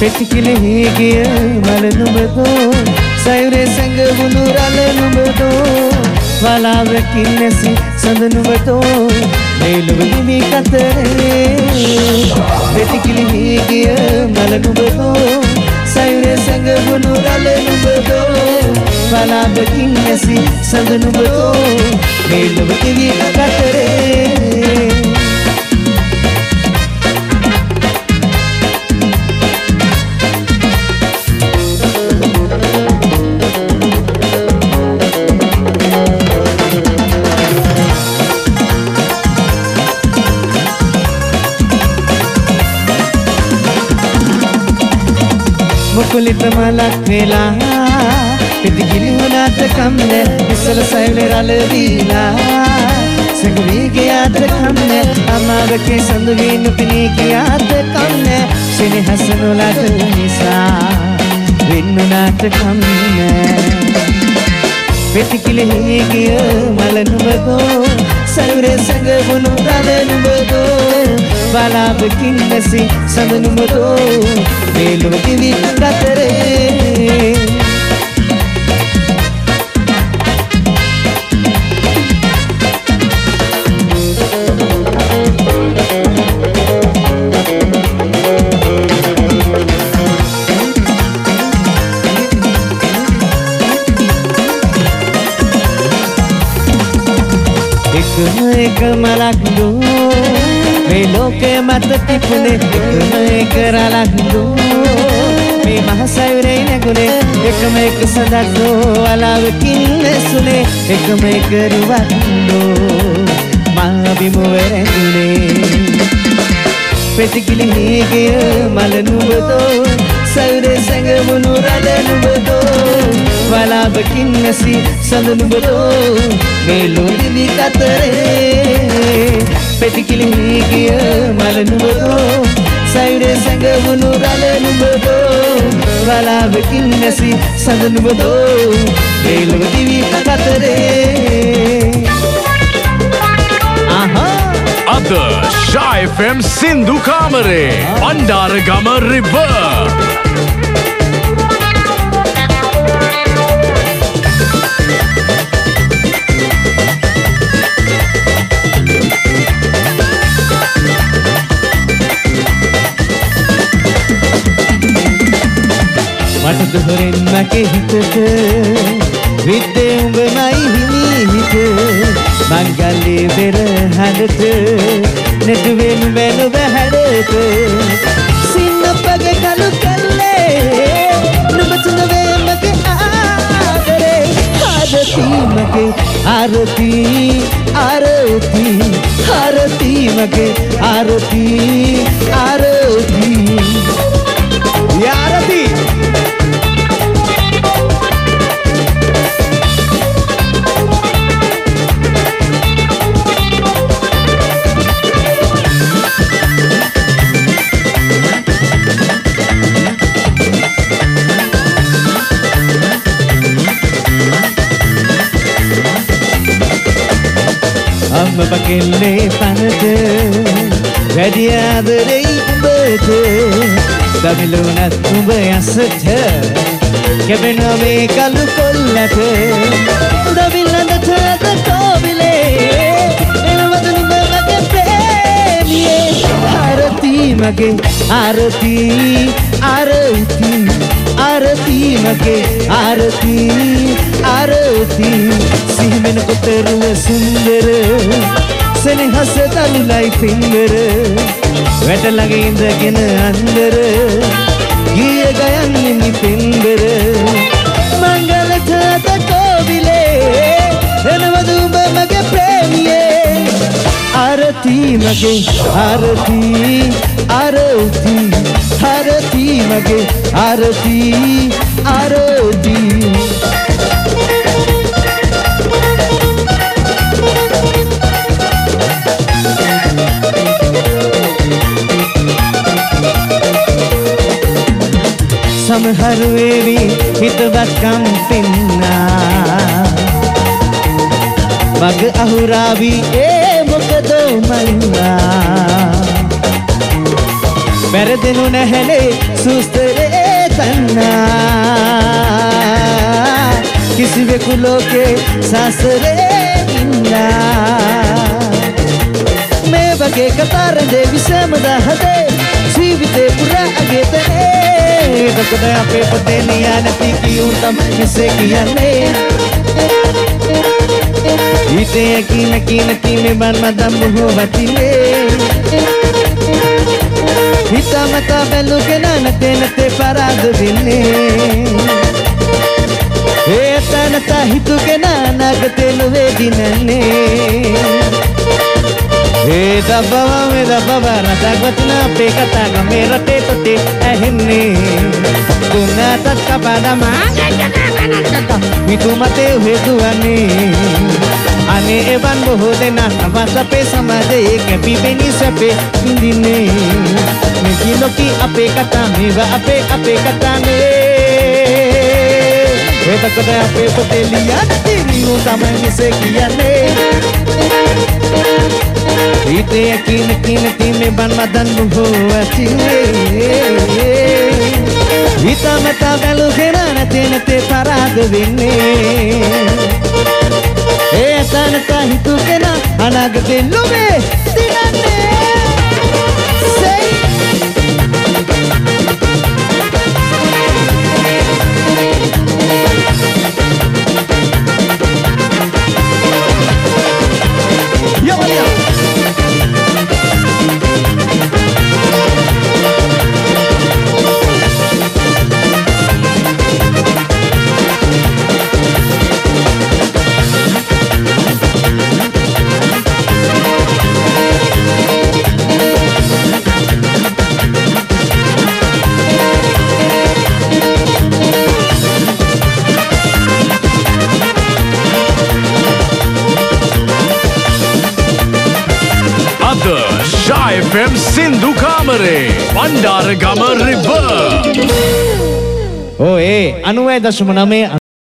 පෙතිකිලි ගිය මල නුඹදෝ සයුරේ සැඟවුණු රළ නුඹදෝ වලාවකින් නැසි සඳ නුඹදෝ මේ ලොව නිවි කතරේ පෙතිකිලි ගිය මල නුඹදෝ සයුරේ සැඟවුණු රළ නුඹදෝ වලාවකින් නැසි සඳ නුඹදෝ මේ ලොව නිවි කතරේ मुकुलित मलक वेला पितगिली हुनात कमने इसल सैले रल दीला संगवी के याद कमने अमाग के संदवी नुपनी के याद कमने सिने हसन उलात निसा विन्नु नात कमने पितगिली गिय मल नुबदो सैरे संग बुनु रल नुबदो वाला बकिन नसी संग नुबदो मेलु दिवी कतरे एक मलक दो मेलों के मत टिपने एक रलक दो මේ මහසයුරේ නැගුණේ එකම එක සඳක්ෝ අලාවකින් සුනේ එකම එක රුවක්දෝ මා බිමුවරැඳුනේ පෙතිකිලි ගිය මල නුඹදෝ සයුරේ සැඟවුණු රළ නුඹදෝ වලාවකින් නැසි සඳ නුඹදෝ මේ ලොලිලි කතරේ පෙතිකිලි ගිය මල නුඹදෝ සයුරේ සැඟවුණු රළ නුඹදෝ වලාවකින් නැසි සඳ නුඹදෝ මේ ලොව දිවි කතරේ අද Shy FM සින්දු කාමරේ බණ්ඩාරගම රිවර් මට දොරෙන් මගේ හිතට විද්දේ උඹමයි හිමිහිට මංගල්ලේ වෙර හඬට නෙටුවෙන් බැලු බැහැඩට සින්නපගේ කලු කල්ලේ නුඹතුන වේ මගේ ආදරේ ආරති මගේ ආරති ආරති ආරති මගේ ආරති ආරති යාරති අම්ම පකෙල්ලේ පනත වැඩි ආදරේ උඹට දමිලුණත් උඹ යසට කැපෙනවා මේ කළු කොල්ලට දමිලඳට කෝවිලේ එනවද නුඹ මගේ ප්‍රේමියේ ආරති මගේ ආරති ආරති ආරති මගේ ආරති ආරති සිහිමෙන කොතරුව සුන්දර සෙනෙහස තලුලයි පින්දර වැට ළඟ ඉඳගෙන අන්දර ගිය ගයන්නේ පින්දර මංගලට අත කෝවිලේ එනවද උඹ මගේ ප්‍රේමියේ ආරති මගේ ආරති ආරති ආරති මගේ ආරති ආරති සමහර වේවි හිතවත්කම් පින්නා මග අහුරාවි ඒ මොකද මන්නා වැරදෙනු නැහැනේ සුස්තර සන්නා කිසිවෙකු ලෝකේ සසරේ ඉන්නා මේ වගේ කතරේ විසමදා හදේ ජීවිතේ පුරා අගයතනේ එතකොට අපේ පොතේ නියනති කියුම් මෙසේ කියන්නේ හිතේ කින බන් මදම් බොහෝ වටිනේ හිතමතා බැලුගෙන නැතේ පරාද වෙන්නේ ඒ තනත හිතුගෙන නගතේ නොවේ දිනන්නේ ඒ දබවා මේ දබවා රටක් වටින අපේ කතා ගමේ රටේ තොටේ ඇහෙන්නේ දුන්නටත් කපඩම මිතුමතේ හේතුවන්නේ අනේ එවන් බොහෝ දෙනා අවස් අපේ සමාජයේ කැපිපෙනි සැපේ විඳින්නේ මේ ලෝකී අපේ කතා මේවා අපේ කතානේ එතකොට අපේ පොතේ ලියන්නේ නියු තමයි මෙසේ කියන්නේ හිතේ කින බන් මදන් බොහෝ ඇතිනේ හිතමතා බැලුගෙන නැතේ පරාද වෙන්නේ ඒ තනත හිතුගෙන අනාගතේ ලොවේ දිනන්නේ Shy FM Sindhu Kamare Bandaragama River. Oh, 96.9